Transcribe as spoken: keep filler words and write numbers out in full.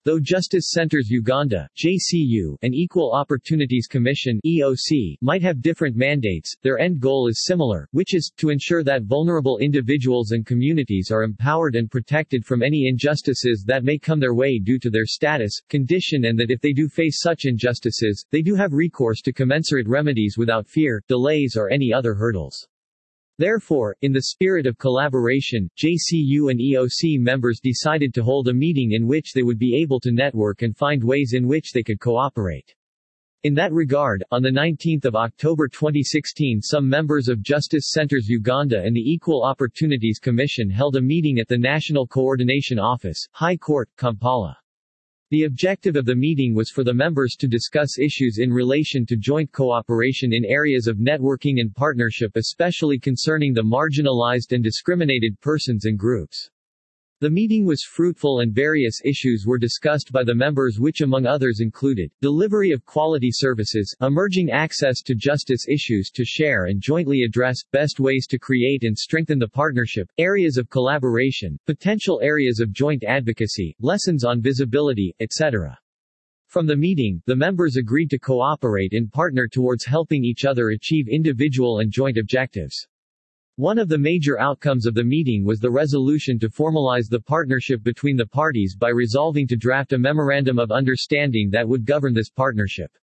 Though Justice Centers Uganda (J C U) and Equal Opportunities Commission (E O C) might have different mandates, their end goal is similar, which is, to ensure that vulnerable individuals and communities are empowered and protected from any injustices that may come their way due to their status, condition and that if they do face such injustices, they do have recourse to commensurate remedies without fear, delays or any other hurdles. Therefore, in the spirit of collaboration, J C U and E O C members decided to hold a meeting in which they would be able to network and find ways in which they could cooperate. In that regard, on the nineteenth of October twenty sixteen, some members of Justice Centers Uganda and the Equal Opportunities Commission held a meeting at the National Coordination Office, High Court, Kampala. The objective of the meeting was for the members to discuss issues in relation to joint cooperation in areas of networking and partnership, especially concerning the marginalized and discriminated persons and groups. The meeting was fruitful and various issues were discussed by the members, which among others included, delivery of quality services, emerging access to justice issues to share and jointly address, best ways to create and strengthen the partnership, areas of collaboration, potential areas of joint advocacy, lessons on visibility, et cetera. From the meeting, the members agreed to cooperate and partner towards helping each other achieve individual and joint objectives. One of the major outcomes of the meeting was the resolution to formalize the partnership between the parties by resolving to draft a memorandum of understanding that would govern this partnership.